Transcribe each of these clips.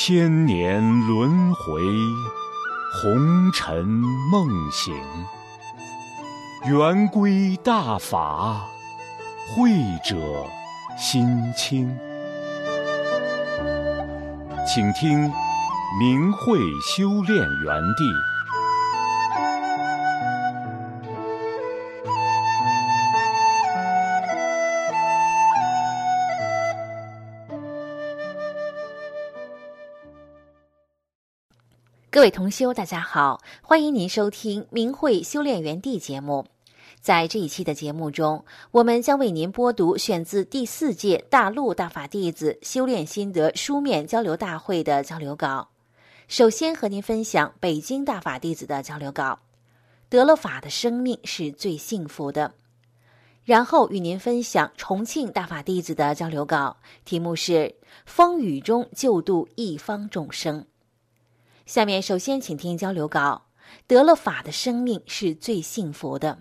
千年轮回，红尘梦醒。圆规大法，慧者心清。请听明慧修炼园地。 各位同修，大家好，欢迎您收听明慧修炼园地节目。在这一期的节目中，我们将为您播读选自第4届大陆大法弟子修炼心得书面交流大会的交流稿。首先和您分享北京大法弟子的交流稿，得了法的生命是最幸福的。然后与您分享重庆大法弟子的交流稿，题目是风雨中救度一方众生。下面首先请听交流稿，得了法的生命是最幸福的。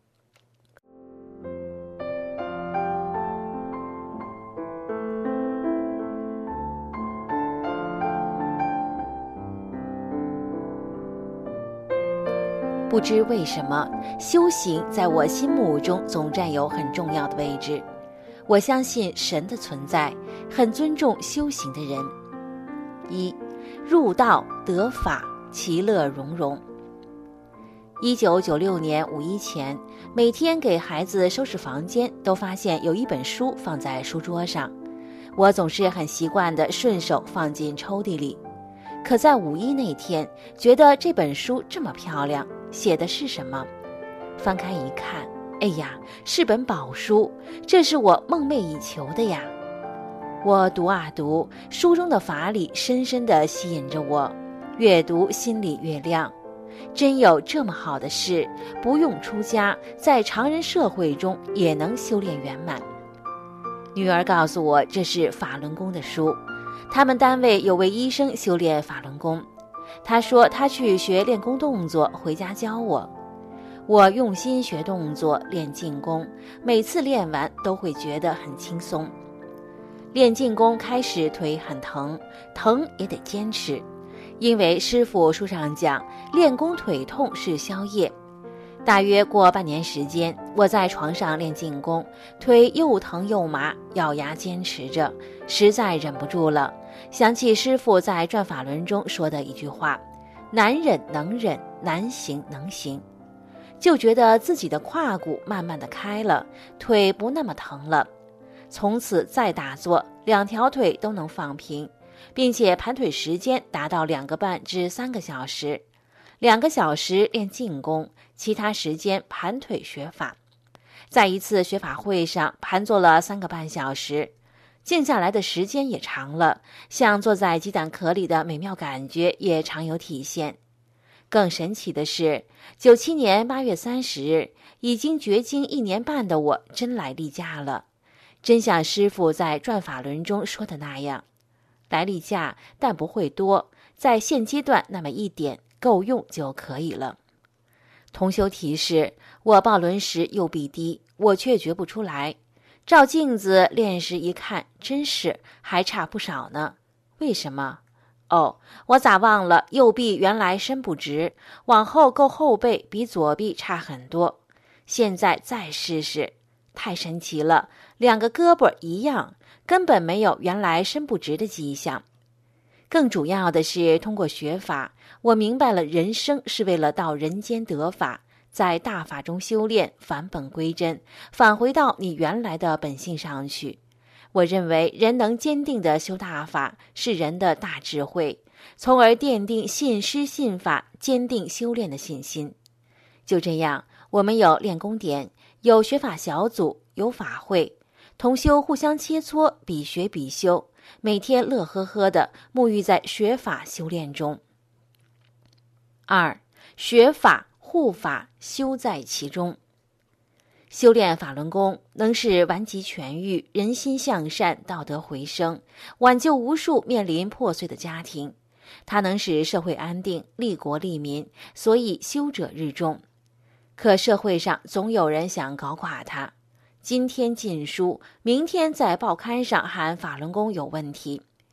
不知为什么，修行在我心目中总占有很重要的位置。我相信神的存在，很尊重修行的人。一，入道得法，其乐融融。1996年5一前，每天给孩子收拾房间，都发现有一本书放在书桌上，我总是很习惯地顺手放进抽屉里。可在5一那天，觉得这本书这么漂亮，写的是什么？翻开一看，哎呀，是本宝书，这是我梦寐以求的呀！我读啊读，书中的法理深深地吸引着我，越读心里越亮。真有这么好的事，不用出家，在常人社会中也能修炼圆满。女儿告诉我，这是法轮功的书，他们单位有位医生修炼法轮功。他说他去学练功动作，回家教我。我用心学动作，练静功，每次练完都会觉得很轻松。练静功开始腿很疼，疼也得坚持，因为师父书上讲，练功腿痛是宵夜。大约过半年时间，我在床上练静功，腿又疼又麻，咬牙坚持着，实在忍不住了，想起师父在转法轮中说的一句话，难忍能忍，难行能行，就觉得自己的胯骨慢慢的开了，腿不那么疼了。从此再打坐，2条腿都能放平，并且盘腿时间达到2个半至3个小时，2个小时练静功，其他时间盘腿学法。在一次学法会上盘坐了3个半小时，静下来的时间也长了，像坐在鸡蛋壳里的美妙感觉也常有体现。更神奇的是，97年8月30日，已经绝经1年半的我真来例假了。真像师父在转法轮中说的那样，来例假，但不会多，在现阶段那么一点够用就可以了。同修提示，我抱轮时右臂低，我却觉不出来。照镜子练时一看，真是还差不少呢。为什么？我咋忘了右臂原来伸不直，往后够后背比左臂差很多。现在再试试，太神奇了，2个胳膊一样，根本没有原来伸不直的迹象。更主要的是，通过学法，我明白了人生是为了到人间得法，在大法中修炼，返本归真，返回到你原来的本性上去。我认为人能坚定地修大法，是人的大智慧，从而奠定信师信法，坚定修炼的信心。就这样，我们有练功点，有学法小组，有法会，同修互相切磋，比学比修，每天乐呵呵地沐浴在学法修炼中。2. 学法护法，修在其中。修炼法轮功能使顽疾痊愈，人心向善，道德回升，挽救无数面临破碎的家庭。它能使社会安定，利国利民，所以修者日众。可社会上总有人想搞垮它，今天禁书，明天在报刊上喊法轮功有问题。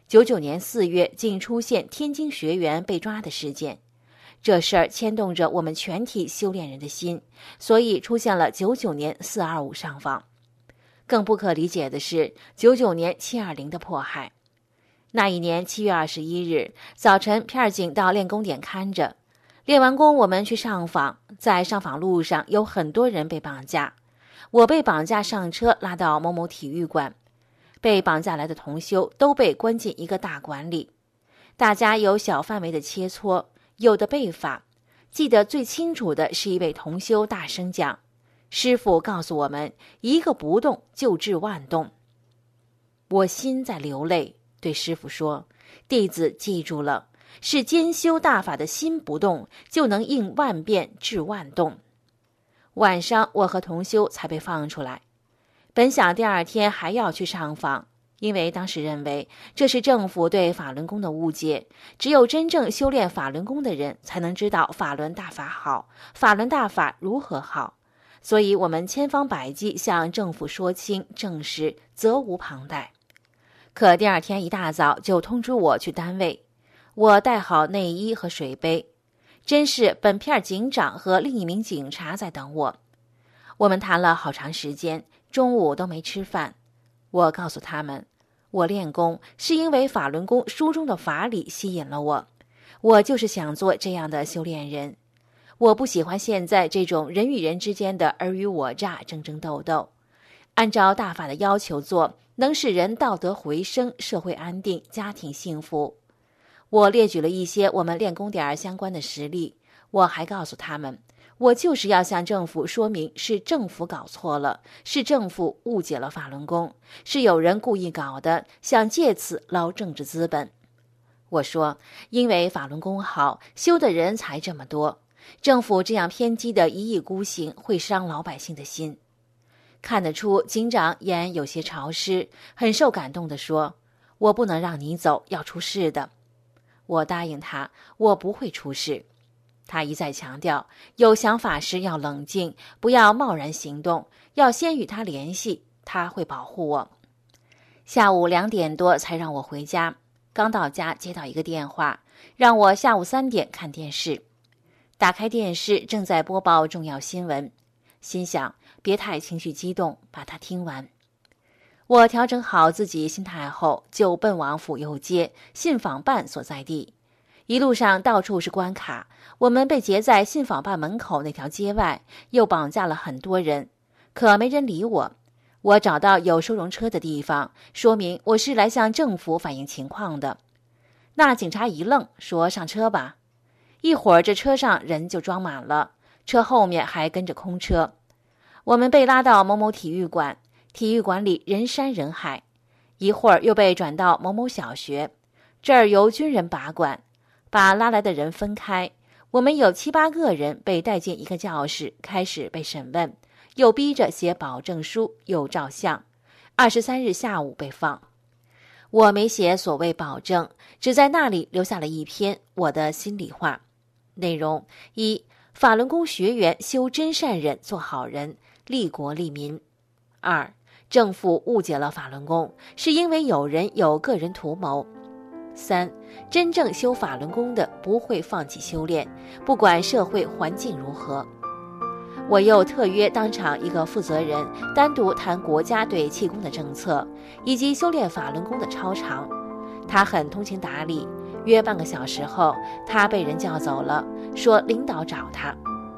99年4月竟出现天津学员被抓的事件。这事儿牵动着我们全体修炼人的心，所以出现了99年425上访。更不可理解的是99年720的迫害。那一年7月21日早晨，片儿警到练功点看着，练完功我们去上访，在上访路上有很多人被绑架，我被绑架上车拉到某某体育馆，被绑架来的同修都被关进一个大馆里，大家有小范围的切磋，有的被罚。记得最清楚的是一位同修大声讲，师父告诉我们，一个不动就治万动。我心在流泪，对师父说，弟子记住了，是兼修大法的心不动，就能应万变治万动。晚上我和同修才被放出来，本想第二天还要去上访，因为当时认为这是政府对法轮功的误解，只有真正修炼法轮功的人才能知道法轮大法好，法轮大法如何好，所以我们千方百计向政府说清证实，责无旁贷。可第二天一大早就通知我去单位，我带好内衣和水杯，真是本片警长和另一名警察在等我。我们谈了好长时间，中午都没吃饭。我告诉他们，我练功是因为法轮功书中的法理吸引了我，我就是想做这样的修炼人。我不喜欢现在这种人与人之间的尔虞我诈、争争斗斗。按照大法的要求做，能使人道德回升，社会安定，家庭幸福。我列举了一些我们练功点相关的实例，我还告诉他们，我就是要向政府说明是政府搞错了，是政府误解了法轮功，是有人故意搞的，想借此捞政治资本。我说，因为法轮功好，修的人才这么多，政府这样偏激的一意孤行会伤老百姓的心。看得出警长眼有些潮湿，很受感动地说，我不能让你走，要出事的。我答应他，我不会出事。他一再强调，有想法时要冷静，不要贸然行动，要先与他联系，他会保护我。下午2点多才让我回家，刚到家接到一个电话，让我下午3点看电视。打开电视，正在播报重要新闻，心想别太情绪激动，把它听完。我调整好自己心态后，就奔往府右街信访办所在地。一路上到处是关卡，我们被截在信访办门口那条街外，又绑架了很多人，可没人理我。我找到有收容车的地方，说明我是来向政府反映情况的。那警察一愣，说上车吧。一会儿这车上人就装满了，车后面还跟着空车。我们被拉到某某体育馆，体育馆里人山人海，一会儿又被转到某某小学，这儿由军人把管，把拉来的人分开。我们有7、8个人被带进一个教室，开始被审问，又逼着写保证书，又照相。23日下午被放。我没写所谓保证，只在那里留下了一篇我的心里话。内容：一、法轮功学员修真善忍，做好人，利国利民。2、政府误解了法轮功，是因为有人有个人图谋。3、真正修法轮功的不会放弃修炼，不管社会环境如何。我又特约当场一个负责人，单独谈国家对气功的政策，以及修炼法轮功的超常。他很通情达理，约半个小时后，他被人叫走了，说领导找他。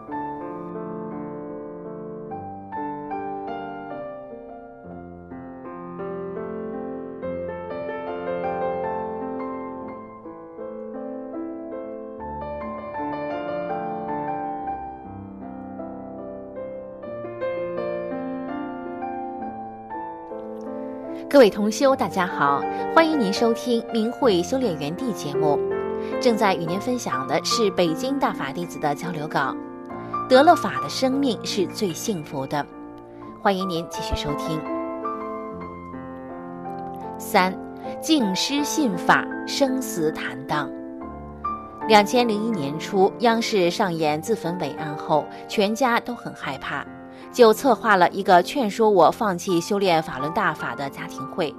各位同修大家好，欢迎您收听明慧修炼园地节目。正在与您分享的是北京大法弟子的交流稿，得了法的生命是最幸福的。欢迎您继续收听。3、敬师信法，生死坦荡。2001年初，央视上演自焚伟案后，全家都很害怕，就策划了一个劝说我放弃修炼法轮大法的家庭会。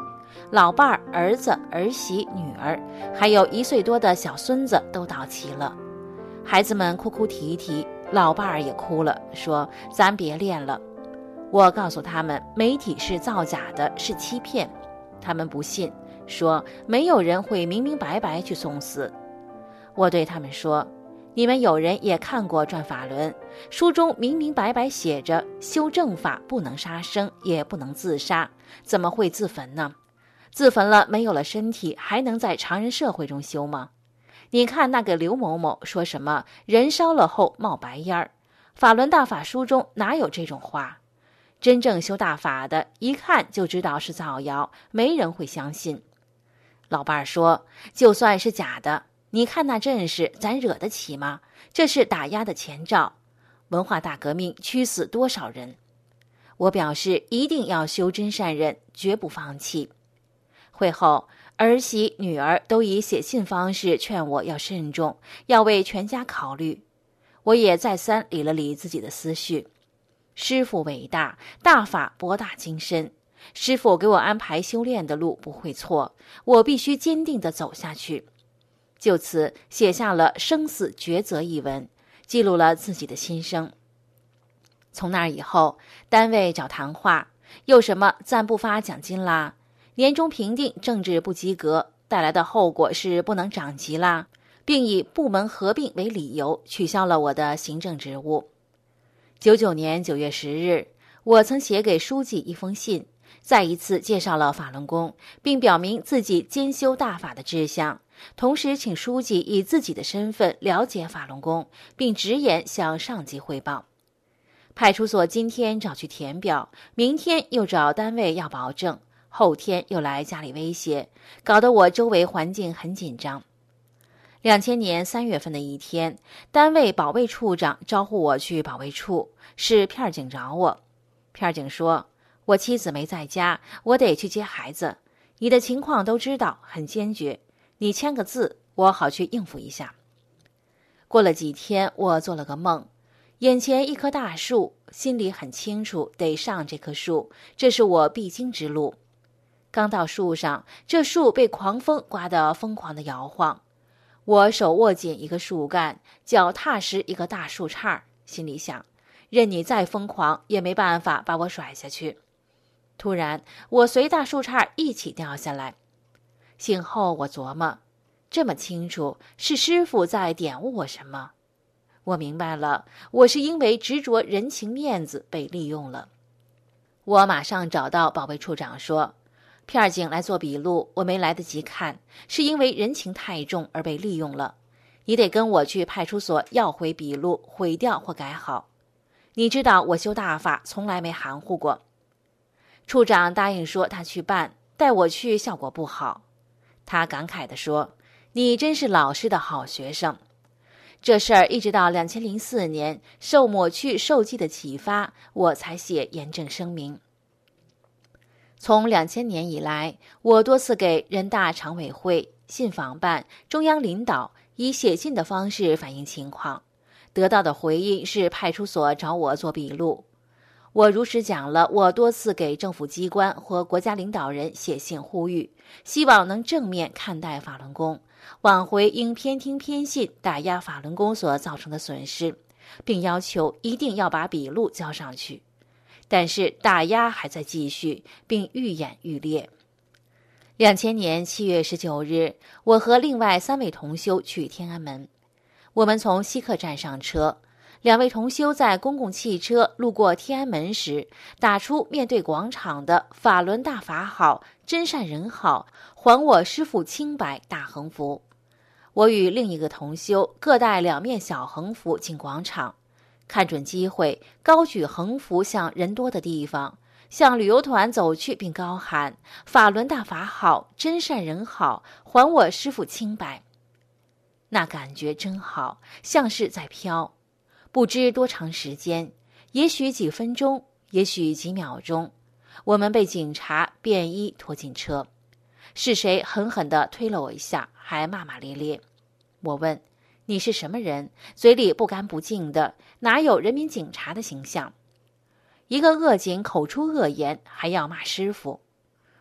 老伴儿、儿子、儿媳、女儿，还有1岁多的小孙子都到齐了。孩子们哭哭啼啼，老伴儿也哭了，说咱别练了。我告诉他们，媒体是造假的，是欺骗。他们不信，说没有人会明明白白去送死。我对他们说，你们有人也看过《转法轮》，书中明明白白写着，修正法不能杀生，也不能自杀，怎么会自焚呢？自焚了，没有了身体，还能在常人社会中修吗？你看那个刘某某说什么人烧了后冒白烟儿，法轮大法书中哪有这种话？真正修大法的，一看就知道是造谣，没人会相信。老伴儿说，就算是假的，你看那阵势，咱惹得起吗？这是打压的前兆。文化大革命驱死多少人？我表示一定要修真善忍，绝不放弃。会后，儿媳、女儿都以写信方式劝我要慎重，要为全家考虑。我也再三理了理自己的思绪。师父伟大，大法博大精深。师父给我安排修炼的路不会错，我必须坚定地走下去。就此写下了《生死抉择》一文，记录了自己的心声。从那以后，单位找谈话，又什么暂不发奖金啦，年终评定政治不及格，带来的后果是不能长级啦，并以部门合并为理由取消了我的行政职务。99年9月10日，我曾写给书记一封信，再一次介绍了法轮功，并表明自己兼修大法的志向，同时请书记以自己的身份了解法轮功，并直言向上级汇报。派出所今天找去填表，明天又找单位要保证，后天又来家里威胁，搞得我周围环境很紧张。2000年3月份的一天，单位保卫处长招呼我去保卫处，是片警找我。片警说，我妻子没在家，我得去接孩子，你的情况都知道，很坚决，你签个字，我好去应付一下。过了几天，我做了个梦，眼前一棵大树，心里很清楚得上这棵树，这是我必经之路。刚到树上，这树被狂风刮得疯狂地摇晃，我手握紧一个树干，脚踏实一个大树杈，心里想，任你再疯狂也没办法把我甩下去。突然，我随大树杈一起掉下来。醒后我琢磨，这么清楚，是师父在点悟我什么？我明白了，我是因为执着人情面子被利用了。我马上找到保卫处长说，片警来做笔录，我没来得及看，是因为人情太重而被利用了。你得跟我去派出所要回笔录，毁掉或改好。你知道我修大法从来没含糊过。处长答应说他去办，带我去效果不好。他感慨地说，你真是老师的好学生。这事儿一直到2004年，受抹去受记的启发，我才写严正声明。从2000年以来，我多次给人大常委会、信访办、中央领导以写信的方式反映情况，得到的回应是派出所找我做笔录。我如实讲了我多次给政府机关和国家领导人写信呼吁，希望能正面看待法轮功，挽回因偏听偏信打压法轮功所造成的损失，并要求一定要把笔录交上去。但是打压还在继续，并愈演愈烈。2000年7月19日，我和另外3位同修去天安门。我们从西客站上车，2位同修在公共汽车路过天安门时，打出面对广场的“法轮大法好，真善人好，还我师父清白”大横幅。我与另一个同修各带2面小横幅进广场，看准机会，高举横幅向人多的地方，向旅游团走去，并高喊“法轮大法好，真善人好，还我师父清白”。那感觉真好，像是在飘。不知多长时间，也许几分钟，也许几秒钟，我们被警察便衣拖进车。是谁狠狠地推了我一下，还骂骂咧咧。我问，你是什么人？嘴里不干不净的，哪有人民警察的形象？一个恶警口出恶言，还要骂师傅。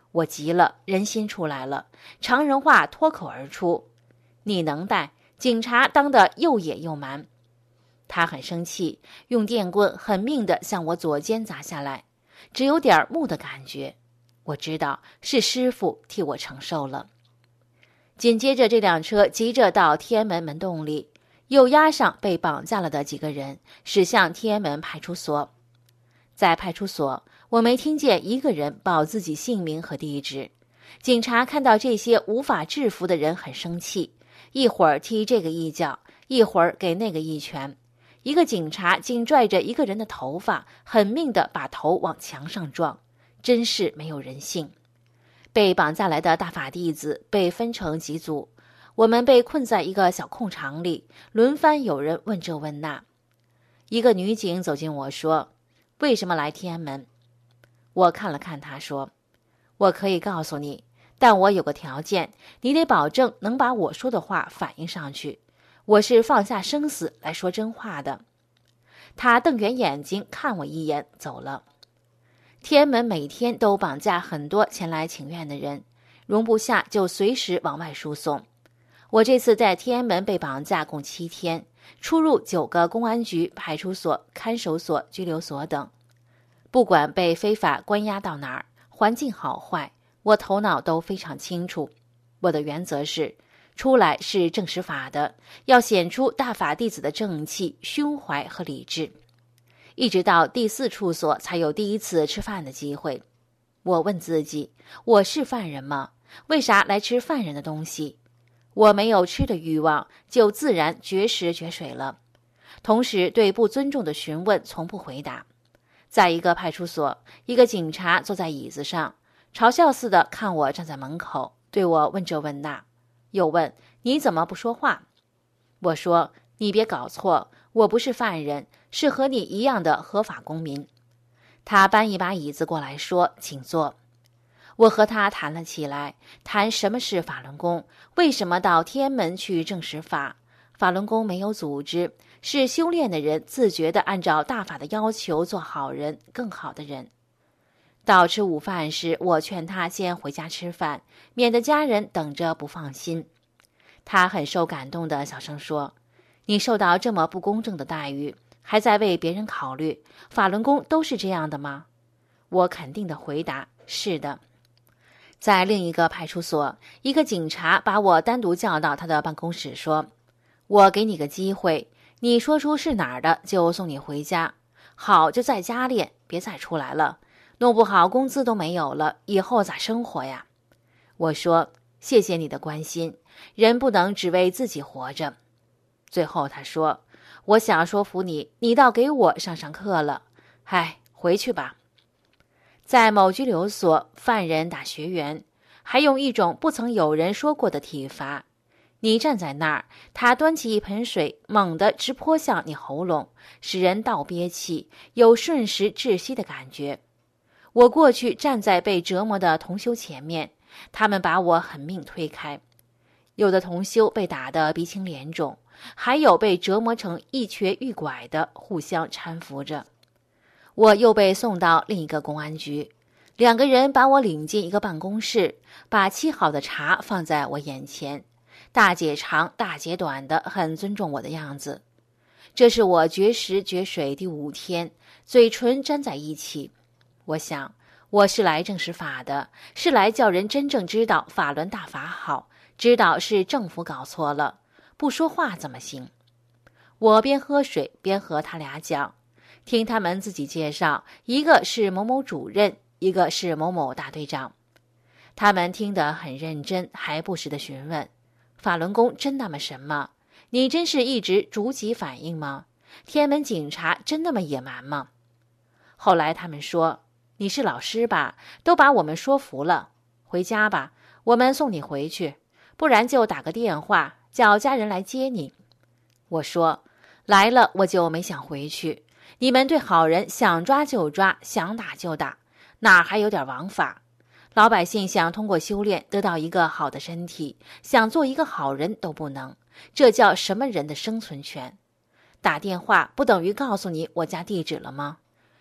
我急了，人心出来了，常人话脱口而出：你能耐，警察当得又野又蛮。他很生气，用电棍狠命地向我左肩砸下来，只有点木的感觉。我知道是师傅替我承受了。紧接着这辆车急着到天安门门洞里，又押上被绑架了的几个人，驶向天安门派出所。在派出所，我没听见一个人报自己姓名和地址。警察看到这些无法制服的人很生气，一会儿踢这个一脚，一会儿给那个一拳。一个警察紧拽着一个人的头发，狠命地把头往墙上撞，真是没有人性。被绑架来的大法弟子被分成几组，我们被困在一个小空场里，轮番有人问这问那。一个女警走近我说：为什么来天安门？我看了看她说：我可以告诉你，但我有个条件，你得保证能把我说的话反映上去。我是放下生死来说真话的。他瞪圆眼睛看我一眼，走了。天安门每天都绑架很多前来请愿的人，容不下就随时往外输送。我这次在天安门被绑架共7天，出入9个公安局、派出所、看守所、拘留所等。不管被非法关押到哪儿，环境好坏，我头脑都非常清楚。我的原则是，出来是正实法的，要显出大法弟子的正气、胸怀和理智。一直到第4处所才有第一次吃饭的机会。我问自己，我是犯人吗？为啥来吃犯人的东西？我没有吃的欲望，就自然绝食绝水了。同时对不尊重的询问从不回答。在一个派出所，一个警察坐在椅子上，嘲笑似的看我站在门口，对我问这问那，又问你怎么不说话？我说你别搞错，我不是犯人，是和你一样的合法公民。他搬一把椅子过来说，请坐。我和他谈了起来，谈什么是法轮功，为什么到天安门去证实法。法轮功没有组织，是修炼的人自觉地按照大法的要求做好人，更好的人。到吃午饭时，我劝他先回家吃饭，免得家人等着不放心。他很受感动的小声说，你受到这么不公正的待遇，还在为别人考虑，法轮功都是这样的吗？我肯定地回答，是的。在另一个派出所，一个警察把我单独叫到他的办公室说，我给你个机会，你说出是哪儿的就送你回家，好就在家练，别再出来了，弄不好工资都没有了，以后咋生活呀？我说，谢谢你的关心，人不能只为自己活着。最后他说，我想说服你，你倒给我上上课了，回去吧。在某拘留所，犯人打学员，还用一种不曾有人说过的体罚。你站在那儿，他端起一盆水，猛地直泼向你喉咙，使人倒憋气，有瞬时窒息的感觉。我过去站在被折磨的同修前面，他们把我狠命推开。有的同修被打得鼻青脸肿，还有被折磨成一瘸一拐的，互相搀扶着。我又被送到另一个公安局，2个人把我领进一个办公室，把沏好的茶放在我眼前，大姐长大姐短的，很尊重我的样子。这是我绝食绝水第5天，嘴唇粘在一起。我想，我是来证实法的，是来叫人真正知道法轮大法好，知道是政府搞错了，不说话怎么行？我边喝水边和他俩讲，听他们自己介绍，一个是某某主任，一个是某某大队长。他们听得很认真，还不时地询问，法轮功真那么神吗？你真是一直逐级反应吗？天安门警察真那么野蛮吗？后来他们说，你是老师吧，都把我们说服了，回家吧，我们送你回去，不然就打个电话叫家人来接你。我说，来了我就没想回去，你们对好人想抓就抓，想打就打，哪还有点王法？老百姓想通过修炼得到一个好的身体，想做一个好人都不能，这叫什么人的生存权？打电话不等于告诉你我家地址了吗？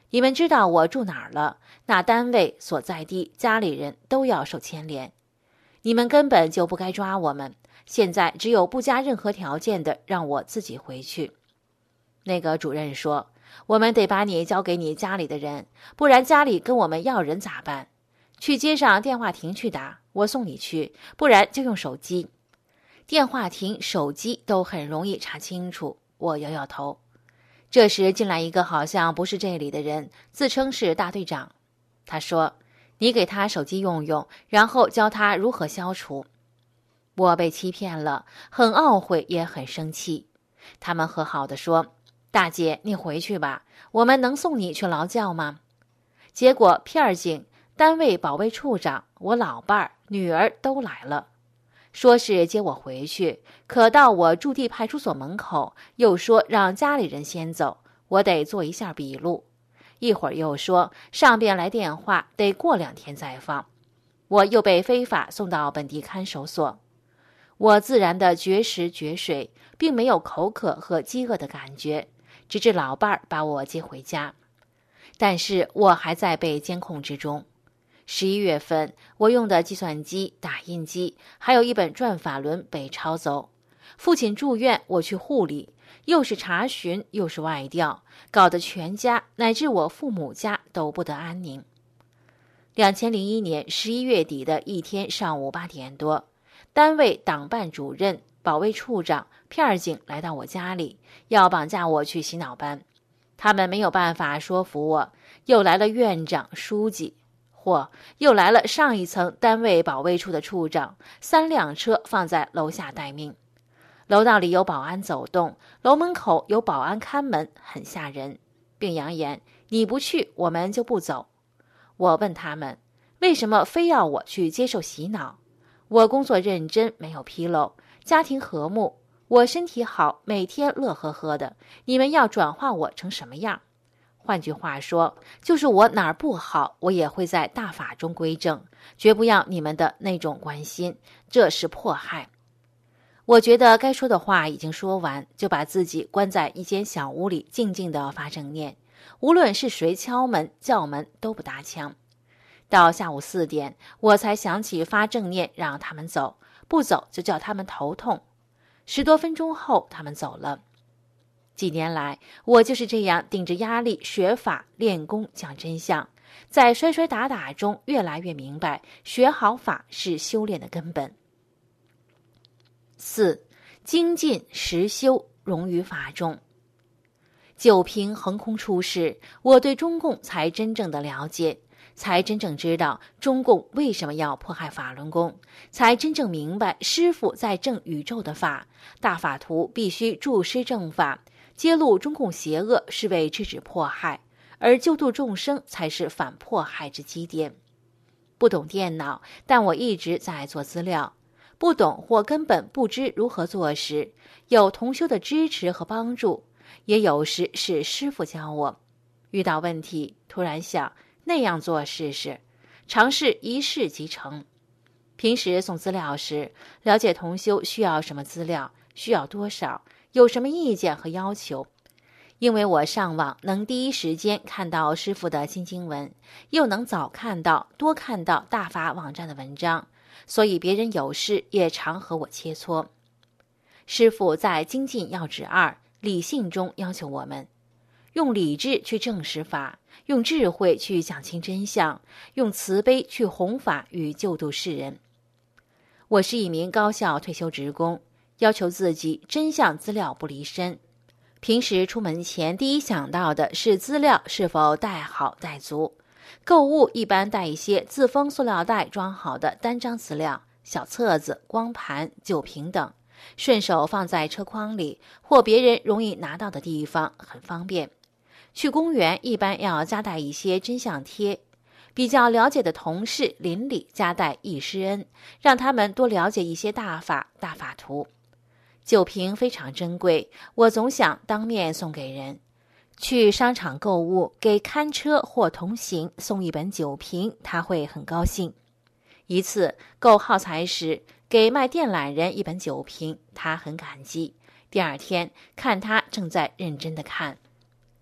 你们知道我住哪儿了，那单位所在地家里人都要受牵连。你们根本就不该抓我们，现在只有不加任何条件的让我自己回去。那个主任说，我们得把你交给你家里的人，不然家里跟我们要人咋办？去街上电话亭去打，我送你去，不然就用手机。电话亭、手机都很容易查清楚。我摇摇头。这时进来一个好像不是这里的人，自称是大队长。他说，你给他手机用用，然后教他如何消除。我被欺骗了，很懊悔也很生气。他们和好地说，大姐你回去吧，我们能送你去劳教吗？结果片儿警、单位保卫处长、我老伴儿、女儿都来了，说是接我回去，可到我驻地派出所门口，又说让家里人先走，我得做一下笔录。一会儿又说上边来电话，得过2天再放。我又被非法送到本地看守所。我自然的绝食绝水，并没有口渴和饥饿的感觉，直至老伴儿把我接回家。但是我还在被监控之中。11月份，我用的计算机、打印机，还有一本转法轮被抄走。父亲住院，我去护理，又是查询，又是外调，搞得全家乃至我父母家都不得安宁。2001年11月底的一天上午8点多，单位党办主任、保卫处长、片儿警来到我家里，要绑架我去洗脑班。他们没有办法说服我，又来了院长、书记，又来了上一层单位保卫处的处长，3辆车放在楼下待命。楼道里有保安走动，楼门口有保安看门，很吓人，并扬言你不去我们就不走。我问他们为什么非要我去接受洗脑？我工作认真，没有纰漏，家庭和睦，我身体好，每天乐呵呵的，你们要转化我成什么样？换句话说，就是我哪儿不好，我也会在大法中归正，绝不要你们的那种关心，这是迫害。我觉得该说的话已经说完，就把自己关在一间小屋里，静静地发正念，无论是谁敲门叫门都不搭腔。到下午4点，我才想起发正念让他们走，不走就叫他们头痛。10多分钟后，他们走了。几年来，我就是这样顶着压力学法、练功、讲真相，在摔摔打打中越来越明白，学好法是修炼的根本。4. 精进实修，融于法中。九平横空出世，我对中共才真正的了解，才真正知道中共为什么要迫害法轮功，才真正明白师父在正宇宙的法，大法图必须注师正法，揭露中共邪恶是为制止迫害，而救度众生才是反迫害之基点。不懂电脑，但我一直在做资料。不懂或根本不知如何做时，有同修的支持和帮助，也有时是师父教我。遇到问题，突然想那样做试试，尝试一试即成。平时送资料时，了解同修需要什么资料，需要多少，有什么意见和要求。因为我上网能第一时间看到师父的新经文，又能早看到、多看到大法网站的文章，所以别人有事也常和我切磋。师父在精进要旨2理性中要求我们用理智去证实法，用智慧去讲清真相，用慈悲去弘法与救度世人。我是一名高校退休职工，要求自己真相资料不离身。平时出门前第一想到的是资料是否带好带足。购物一般带一些自封塑料袋装好的单张资料、小册子、光盘、酒瓶等，顺手放在车筐里或别人容易拿到的地方，很方便。去公园一般要夹带一些真相贴，比较了解的同事邻里夹带易师恩，让他们多了解一些大法、大法图。酒瓶非常珍贵，我总想当面送给人。去商场购物，给看车或同行送一本酒瓶，他会很高兴。一次购耗材时，给卖电缆人一本酒瓶，他很感激。第2天看他正在认真地看。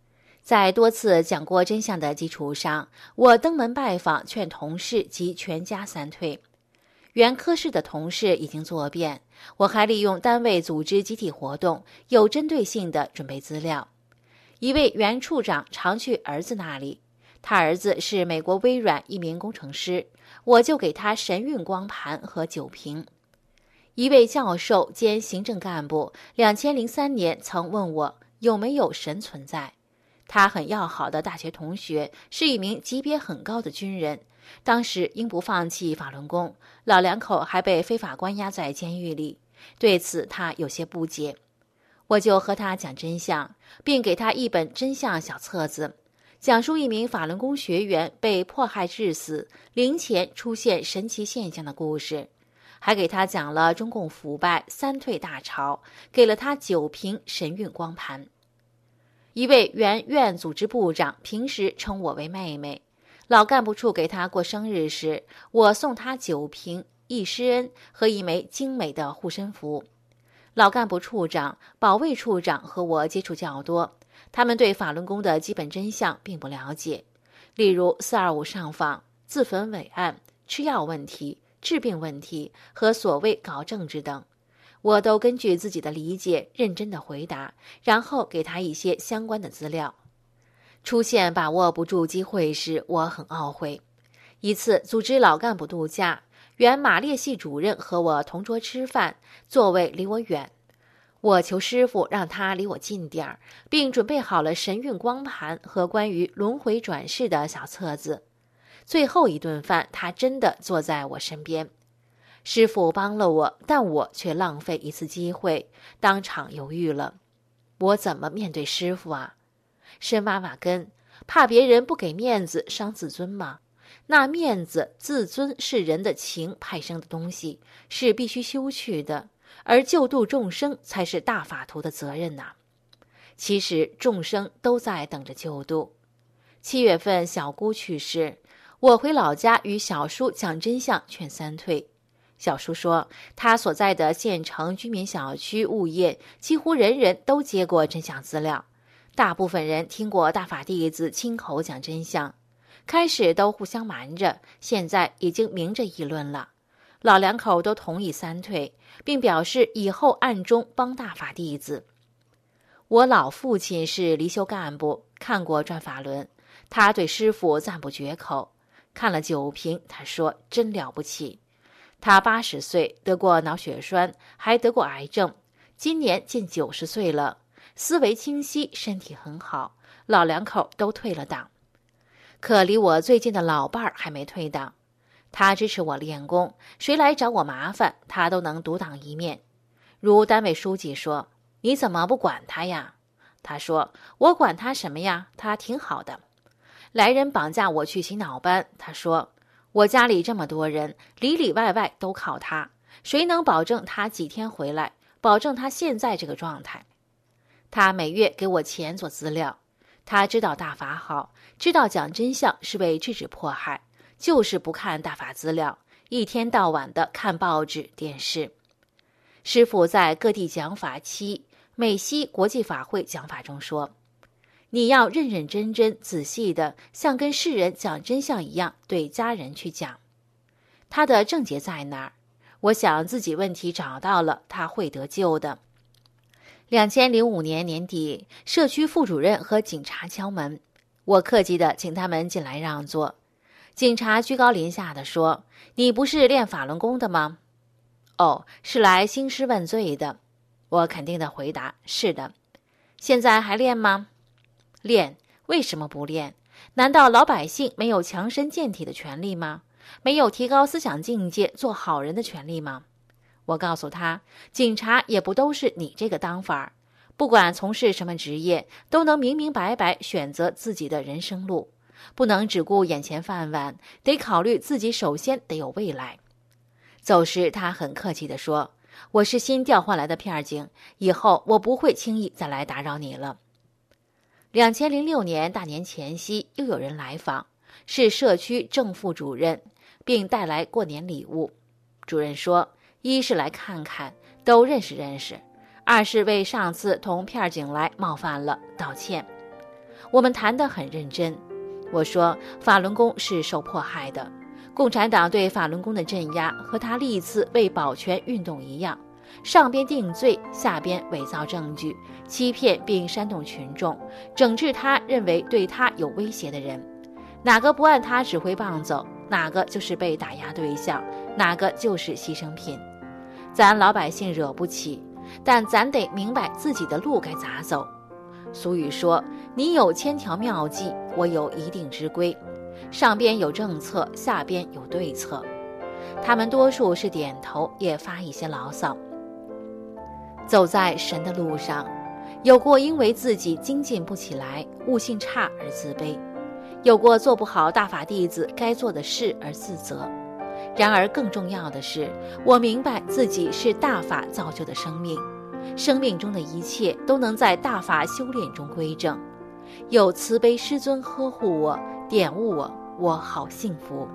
在多次讲过真相的基础上，我登门拜访，劝同事及全家三退。原科室的同事已经作变，我还利用单位组织集体活动，有针对性地准备资料。一位原处长常去儿子那里，他儿子是美国微软一名工程师，我就给他神韵光盘和酒瓶。一位教授兼行政干部2003年曾问我有没有神存在。他很要好的大学同学是一名级别很高的军人，当时因不放弃法轮功，老两口还被非法关押在监狱里，对此他有些不解。我就和他讲真相，并给他一本真相小册子，讲述一名法轮功学员被迫害致死，灵前出现神奇现象的故事，还给他讲了中共腐败三退大潮，给了他9瓶神韵光盘。一位原院组织部长平时称我为妹妹，老干部处给他过生日时，我送他9瓶益师恩和一枚精美的护身符。老干部处长、保卫处长和我接触较多，他们对法轮功的基本真相并不了解，例如425上访、自焚伪案、吃药问题、治病问题和所谓搞政治等。我都根据自己的理解认真地回答，然后给他一些相关的资料。出现把握不住机会时，我很懊悔。一次组织老干部度假，原马列系主任和我同桌吃饭，座位离我远。我求师傅让他离我近点儿，并准备好了神韵光盘和关于轮回转世的小册子。最后一顿饭，他真的坐在我身边。师傅帮了我，但我却浪费一次机会，当场犹豫了。我怎么面对师傅啊？深挖挖根，怕别人不给面子伤自尊吗？那面子、自尊是人的情派生的东西，是必须修去的，而救度众生才是大法徒的责任呐。其实众生都在等着救度。7月份小姑去世，我回老家与小叔讲真相，劝三退。小叔说，他所在的县城居民小区物业几乎人人都接过真相资料，大部分人听过大法弟子亲口讲真相，开始都互相瞒着，现在已经明着议论了。老两口都同意三退，并表示以后暗中帮大法弟子。我老父亲是离休干部，看过转法轮，他对师父赞不绝口。看了9瓶，他说真了不起。他80岁，得过脑血栓，还得过癌症，今年近90岁了，思维清晰，身体很好，老两口都退了党。可离我最近的老伴儿还没退党，他支持我练功，谁来找我麻烦，他都能独当一面。如单位书记说，你怎么不管他呀？他说，我管他什么呀，他挺好的。来人绑架我去洗脑班，他说，我家里这么多人，里里外外都靠他，谁能保证他几天回来，保证他现在这个状态？他每月给我钱做资料，他知道大法好，知道讲真相是为制止迫害，就是不看大法资料，一天到晚的看报纸电视。师父在各地讲法期美西国际法会讲法中说，你要认认真真仔细的像跟世人讲真相一样对家人去讲。他的症结在哪儿？我想自己问题找到了，他会得救的。2005年年底，社区副主任和警察敲门，我客气地请他们进来让座。警察居高临下地说，你不是练法轮功的吗？哦，是来兴师问罪的。我肯定地回答，是的。现在还练吗？练，为什么不练？难道老百姓没有强身健体的权利吗？没有提高思想境界做好人的权利吗？我告诉他，警察也不都是你这个当法，不管从事什么职业，都能明明白白选择自己的人生路，不能只顾眼前饭碗，得考虑自己首先得有未来。走时他很客气地说，我是新调换来的片警，以后我不会轻易再来打扰你了。2006年大年前夕，又有人来访，是社区正副主任，并带来过年礼物。主任说，一是来看看，都认识认识；二是为上次同片警来冒犯了，道歉。 我们谈得很认真。我说法轮功是受迫害的，共产党对法轮功的镇压和他历次为保全运动一样，上边定罪，下边伪造证据，欺骗并煽动群众，整治他认为对他有威胁的人。哪个不按他指挥棒走，哪个就是被打压对象，哪个就是牺牲品。咱老百姓惹不起，但咱得明白自己的路该咋走。俗语说，你有千条妙计，我有一定之规，上边有政策，下边有对策。他们多数是点头，也发一些牢骚。走在神的路上，有过因为自己精进不起来，悟性差而自卑，有过做不好大法弟子该做的事而自责。然而更重要的是，我明白自己是大法造就的生命，生命中的一切都能在大法修炼中归正。有慈悲师尊呵护我，点悟我，我好幸福。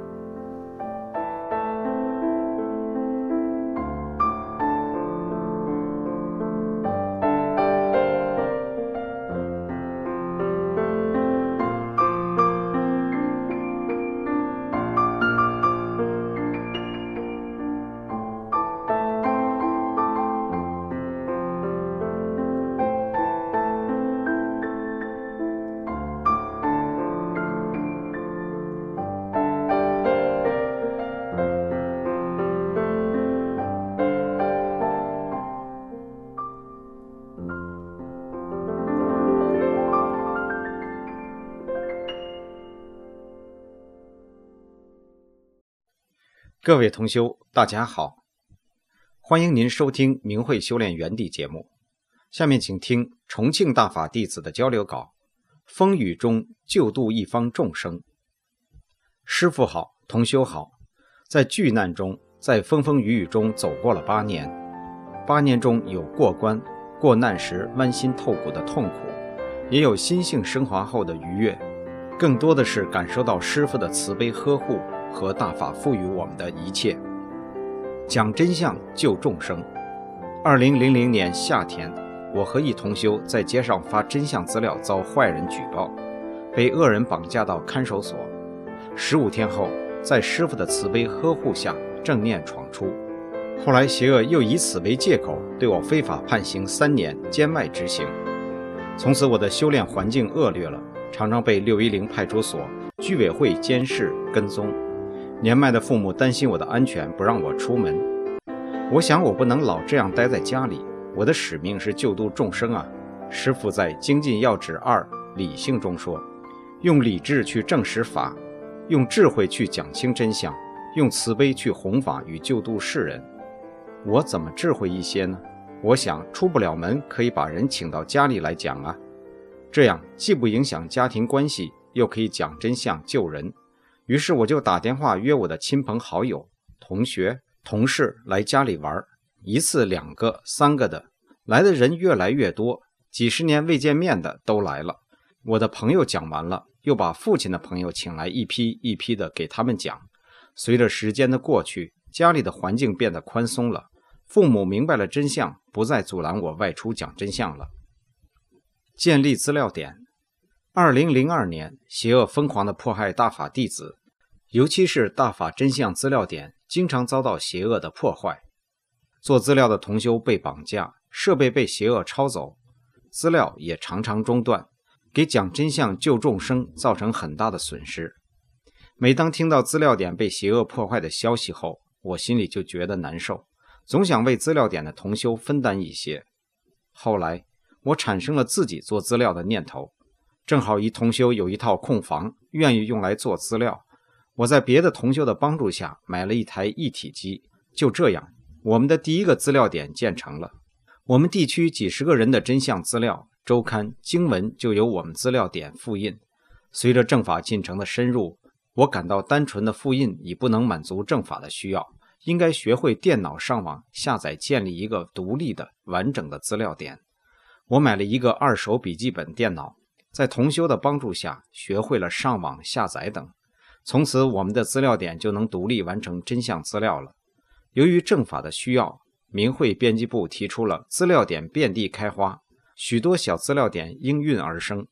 各位同修，大家好，欢迎您收听明慧修炼园地节目。下面请听重庆大法弟子的交流稿，风雨中救度一方众生。师父好，同修好，在巨难中，在风风雨雨中走过了8年，8年中有过关过难时剜心透骨的痛苦，也有心性升华后的愉悦，更多的是感受到师父的慈悲呵护和大法赋予我们的一切。讲真相救众生。2000年夏天，我和一同修在街上发真相资料遭坏人举报，被恶人绑架到看守所。15天后，在师父的慈悲呵护下，正念闯出。后来邪恶又以此为借口，对我非法判刑3年，监外执行。从此我的修炼环境恶劣了，常常被610派出所、居委会监视跟踪。年迈的父母担心我的安全，不让我出门。我想我不能老这样待在家里，我的使命是救度众生啊。师父在《精进要旨2理性》中说，用理智去证实法，用智慧去讲清真相，用慈悲去弘法与救度世人。我怎么智慧一些呢？我想出不了门，可以把人请到家里来讲啊，这样既不影响家庭关系，又可以讲真相救人。于是我就打电话约我的亲朋好友、同学、同事来家里玩，一次2个、3个的，来的人越来越多，几十年未见面的都来了。我的朋友讲完了，又把父亲的朋友请来，一批一批的给他们讲。随着时间的过去，家里的环境变得宽松了，父母明白了真相，不再阻拦我外出讲真相了。建立资料点。2002年，邪恶疯狂地迫害大法弟子，尤其是大法真相资料点经常遭到邪恶的破坏。做资料的同修被绑架，设备被邪恶抄走，资料也常常中断，给讲真相救众生造成很大的损失。每当听到资料点被邪恶破坏的消息后，我心里就觉得难受，总想为资料点的同修分担一些。后来我产生了自己做资料的念头，正好一同修有一套空房，愿意用来做资料。我在别的同修的帮助下买了一台一体机，就这样，我们的第一个资料点建成了。我们地区几十个人的真相资料、周刊、经文就由我们资料点复印。随着政法进程的深入，我感到单纯的复印已不能满足政法的需要，应该学会电脑上网下载，建立一个独立的完整的资料点。我买了一个2手笔记本电脑，在同修的帮助下学会了上网下载等，从此我们的资料点就能独立完成真相资料了。由于政法的需要，明慧编辑部提出了资料点遍地开花，许多小资料点应运而生。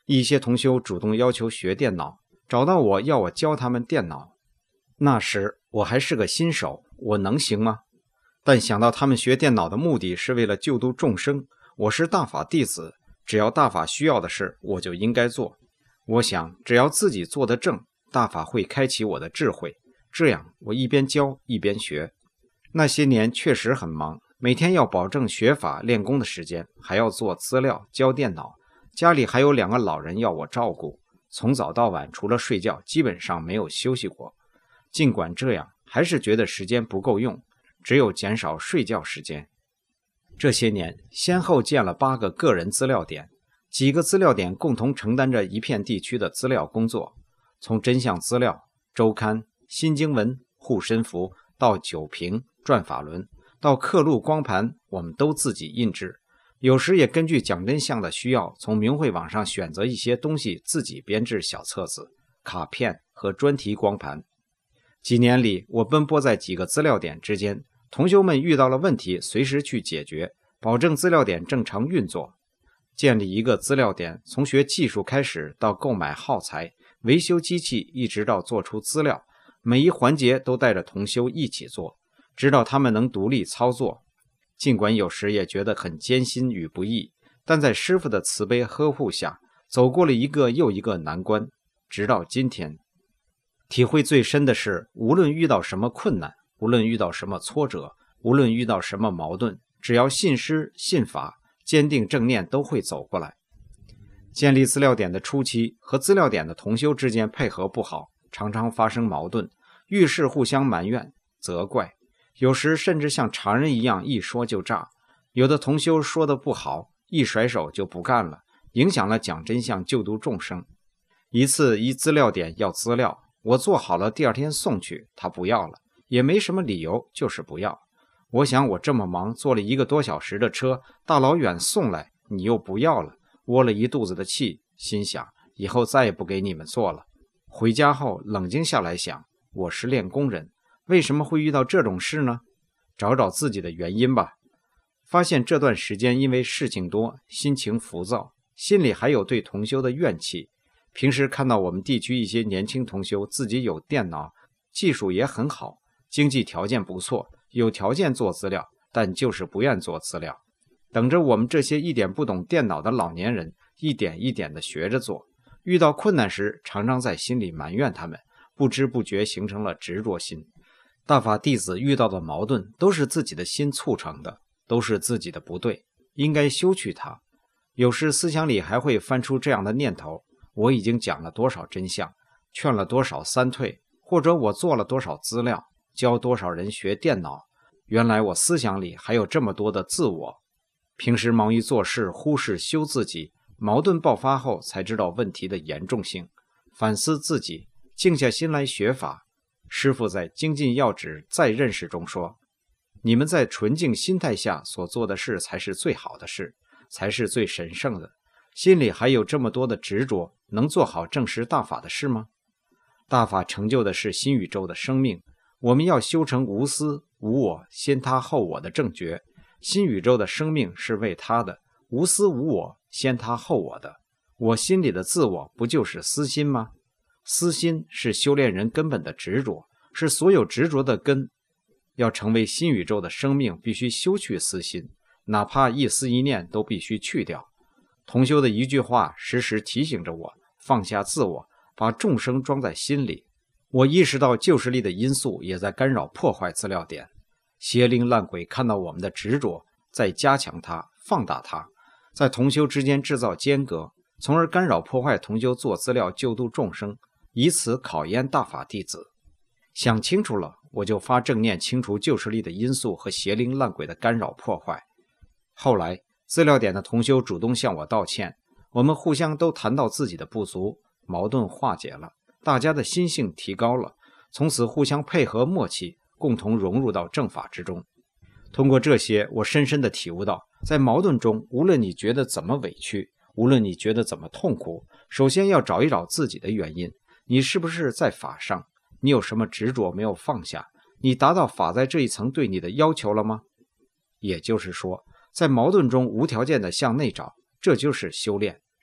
一些同修主动要求学电脑，找到我要我教他们电脑。那时我还是个新手，我能行吗？但想到他们学电脑的目的是为了救度众生，我是大法弟子，只要大法需要的事，我就应该做。我想只要自己做得正，大法会开启我的智慧，这样我一边教一边学。那些年确实很忙，每天要保证学法练功的时间，还要做资料教电脑，家里还有2个老人要我照顾，从早到晚除了睡觉基本上没有休息过。尽管这样，还是觉得时间不够用，只有减少睡觉时间。这些年先后建了8个个人资料点，几个资料点共同承担着一片地区的资料工作，从真相资料、周刊、新经文、护身符到酒瓶、转法轮，到刻录光盘，我们都自己印制。有时也根据讲真相的需要，从明慧网上选择一些东西自己编制小册子、卡片和专题光盘。几年里，我奔波在几个资料点之间，同修们遇到了问题随时去解决，保证资料点正常运作。建立一个资料点，从学技术开始到购买耗材、维修机器，一直到做出资料，每一环节都带着同修一起做，直到他们能独立操作。尽管有时也觉得很艰辛与不易，但在师父的慈悲呵护下，走过了一个又一个难关，直到今天。体会最深的是，无论遇到什么困难，无论遇到什么挫折，无论遇到什么矛盾，只要信师信法，坚定正念，都会走过来。建立资料点的初期，和资料点的同修之间配合不好，常常发生矛盾，遇事互相埋怨责怪，有时甚至像常人一样一说就炸。有的同修说的不好，一甩手就不干了，影响了讲真相救度众生。一次一资料点要资料，我做好了第2天送去，他不要了，也没什么理由，就是不要。我想我这么忙，坐了1个多小时的车，大老远送来，你又不要了，窝了一肚子的气，心想以后再也不给你们做了。回家后冷静下来想，我是练功人，为什么会遇到这种事呢？找找自己的原因吧。发现这段时间因为事情多，心情浮躁，心里还有对同修的怨气。平时看到我们地区一些年轻同修自己有电脑，技术也很好，经济条件不错，有条件做资料，但就是不愿做资料，等着我们这些一点不懂电脑的老年人一点一点地学着做。遇到困难时，常常在心里埋怨他们，不知不觉形成了执着心。大法弟子遇到的矛盾都是自己的心促成的，都是自己的不对，应该修去它。有时思想里还会翻出这样的念头，我已经讲了多少真相，劝了多少三退，或者我做了多少资料，教多少人学电脑，原来我思想里还有这么多的自我。平时忙于做事，忽视修自己，矛盾爆发后才知道问题的严重性，反思自己，静下心来学法。师父在精进要旨再认识中说，你们在纯净心态下所做的事才是最好的事，才是最神圣的。心里还有这么多的执着，能做好证实大法的事吗？大法成就的是新宇宙的生命，我们要修成无私无我先他后我的正觉。新宇宙的生命是为他的，无私无我先他后我的。我心里的自我不就是私心吗？私心是修炼人根本的执着，是所有执着的根。要成为新宇宙的生命，必须修去私心，哪怕一思一念都必须去掉。同修的一句话时时提醒着我，放下自我，把众生装在心里。我意识到旧势力的因素也在干扰破坏资料点，邪灵烂鬼看到我们的执着，在加强它，放大它，在同修之间制造间隔，从而干扰破坏同修做资料救度众生，以此考验大法弟子。想清楚了，我就发正念清除旧势力的因素和邪灵烂鬼的干扰破坏。后来资料点的同修主动向我道歉，我们互相都谈到自己的不足，矛盾化解了，大家的心性提高了，从此互相配合默契，共同融入到正法之中。通过这些，我深深地体悟到，在矛盾中，无论你觉得怎么委屈，无论你觉得怎么痛苦，首先要找一找自己的原因，你是不是在法上？你有什么执着没有放下？你达到法在这一层对你的要求了吗？也就是说，在矛盾中无条件的向内找，这就是修炼，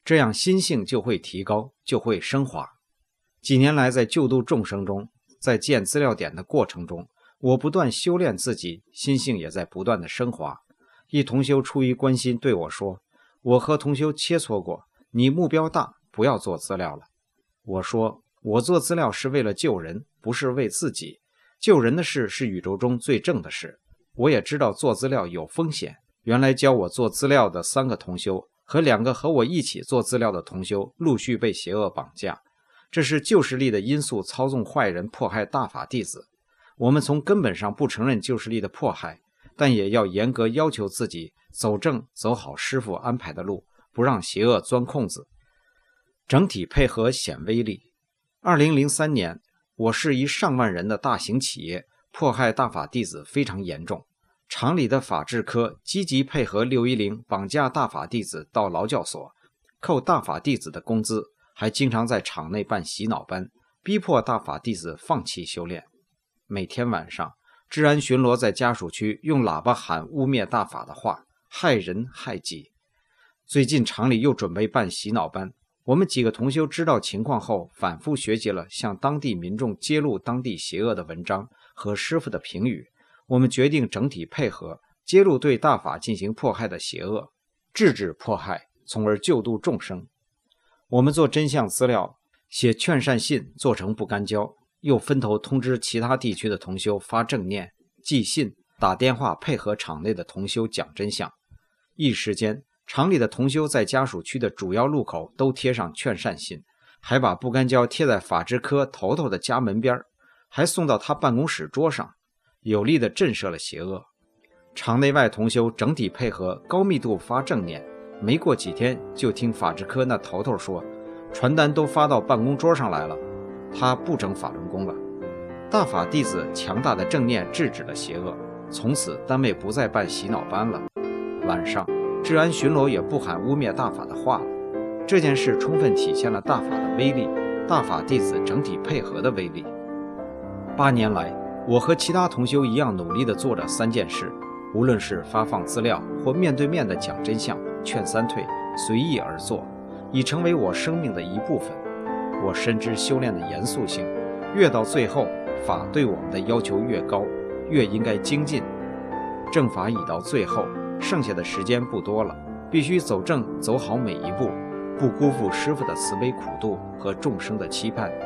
这样心性就会提高，就会升华。几年来，在救度众生中，在建资料点的过程中，我不断修炼自己，心性也在不断的升华。一同修出于关心对我说，我和同修切磋过，你目标大，不要做资料了。我说，我做资料是为了救人，不是为自己。救人的事是宇宙中最正的事。我也知道做资料有风险。原来教我做资料的3个同修和2个和我一起做资料的同修陆续被邪恶绑架，这是旧势力的因素操纵坏人迫害大法弟子。我们从根本上不承认旧势力的迫害，但也要严格要求自己走正，走好师父安排的路，不让邪恶钻空子。整体配合显威力。2003年，我市一上万人的大型企业迫害大法弟子非常严重，厂里的法制科积极配合610绑架大法弟子到劳教所，扣大法弟子的工资，还经常在厂内办洗脑班，逼迫大法弟子放弃修炼。每天晚上，治安巡逻在家属区用喇叭喊污蔑大法的话，害人害己。最近厂里又准备办洗脑班，我们几个同修知道情况后，反复学习了向当地民众揭露当地邪恶的文章和师父的评语。我们决定整体配合，揭露对大法进行迫害的邪恶，制止迫害，从而救度众生。我们做真相资料，写劝善信做成不干胶，又分头通知其他地区的同修发正念、寄信、打电话配合厂内的同修讲真相。一时间，厂里的同修在家属区的主要路口都贴上劝善信，还把不干胶贴在法制科头头的家门边，还送到他办公室桌上，有力地震慑了邪恶。厂内外同修整体配合，高密度发正念。没过几天，就听法制科那头头说，传单都发到办公桌上来了，他不整法轮功了。大法弟子强大的正念制止了邪恶，从此单位不再办洗脑班了。晚上，治安巡逻也不喊污蔑大法的话了。这件事充分体现了大法的威力，大法弟子整体配合的威力。8年来，我和其他同修一样努力地做着3件事，无论是发放资料或面对面的讲真相、劝3退，随意而做，已成为我生命的一部分。我深知修炼的严肃性，越到最后，法对我们的要求越高，越应该精进。正法已到最后，剩下的时间不多了，必须走正，走好每一步，不辜负师父的慈悲苦度和众生的期盼。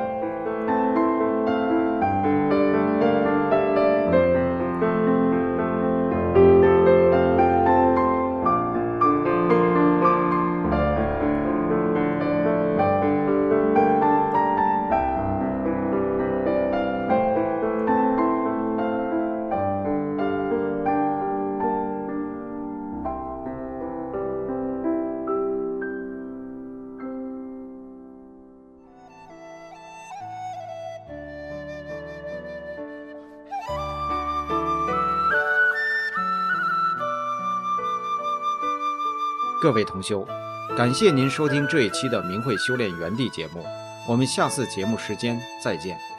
各位同修，感谢您收听这一期的明慧修炼园地节目，我们下次节目时间再见。